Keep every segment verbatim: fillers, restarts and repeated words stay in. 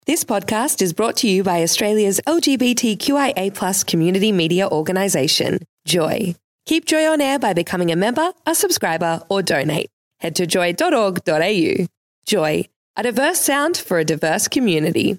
This podcast is brought to you by Australia's L G B T Q I A plus community media organisation, Joy. Keep Joy on air by becoming a member, a subscriber or donate. Head to joy dot org dot a u. Joy, a diverse sound for a diverse community.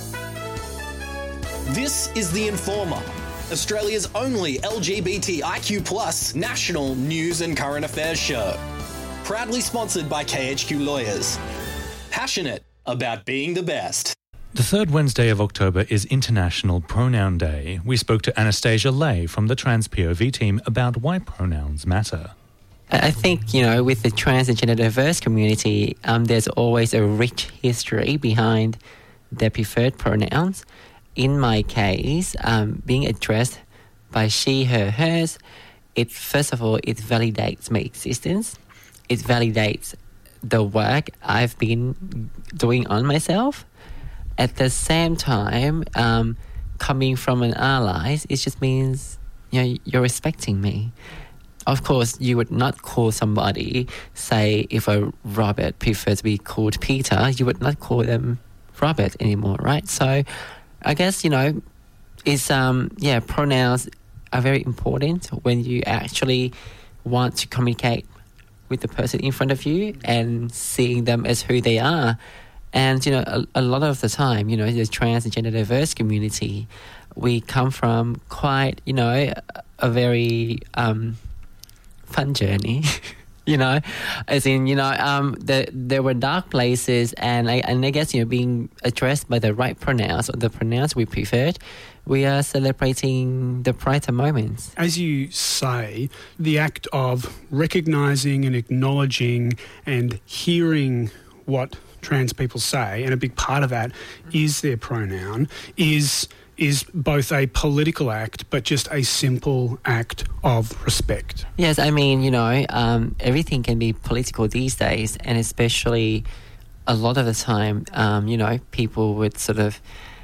This is The Informer, Australia's only L G B T I Q plus national news and current affairs show. Proudly sponsored by K H Q Lawyers. Passionate about being the best. The third Wednesday of October is International Pronoun Day. We spoke to Anastasia Lay from the Trans P O V team about why pronouns matter. I think, you know, with the trans and gender diverse community, um, there's always a rich history behind their preferred pronouns. In my case, um, being addressed by she, her, hers, it first of all, it validates my existence. It validates the work I've been doing on myself. At the same time, um, coming from an ally, it just means, you know, you're respecting me. Of course, you would not call somebody, say, if a Robert prefers to be called Peter, you would not call them Robert anymore, right? So I guess, you know, it's, um, yeah, pronouns are very important when you actually want to communicate with the person in front of you and seeing them as who they are. And, you know, a, a lot of the time, you know, the trans and gender diverse community, we come from quite, you know, a, a very um, fun journey, you know, as in, you know, um, the, there were dark places and I, and I guess, you know, being addressed by the right pronouns or the pronouns we preferred, we are celebrating the brighter moments. As you say, the act of recognising and acknowledging and hearing what trans people say, and a big part of that is their pronoun, is is both a political act but just a simple act of respect. Yes, I mean, you know, um, everything can be political these days, and especially a lot of the time, um, you know, people would sort of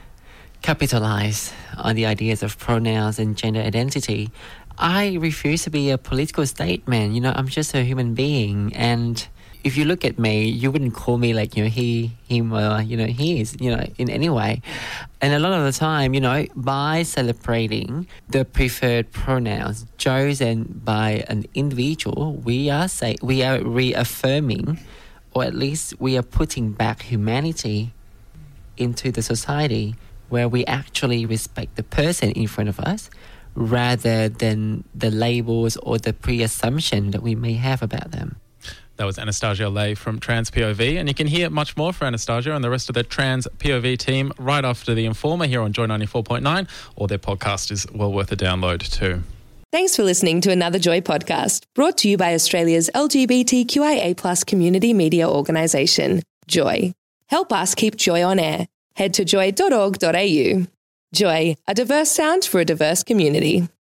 capitalise on the ideas of pronouns and gender identity. I refuse to be a political statement. You know, I'm just a human being, and if you look at me, you wouldn't call me like, you know, he, him, or, you know, he is, you know, in any way. And a lot of the time, you know, by celebrating the preferred pronouns chosen by an individual, we are say we are reaffirming, or at least we are putting back humanity into the society where we actually respect the person in front of us rather than the labels or the pre-assumption that we may have about them. That was Anastasia Lay from Trans P O V, and you can hear much more for Anastasia and the rest of the Trans P O V team right after The Informer here on Joy ninety-four point nine, or their podcast is well worth a download too. Thanks for listening to another Joy podcast, brought to you by Australia's L G B T Q I A plus community media organisation, Joy. Help us keep Joy on air. Head to joy dot org dot a u. Joy, a diverse sound for a diverse community.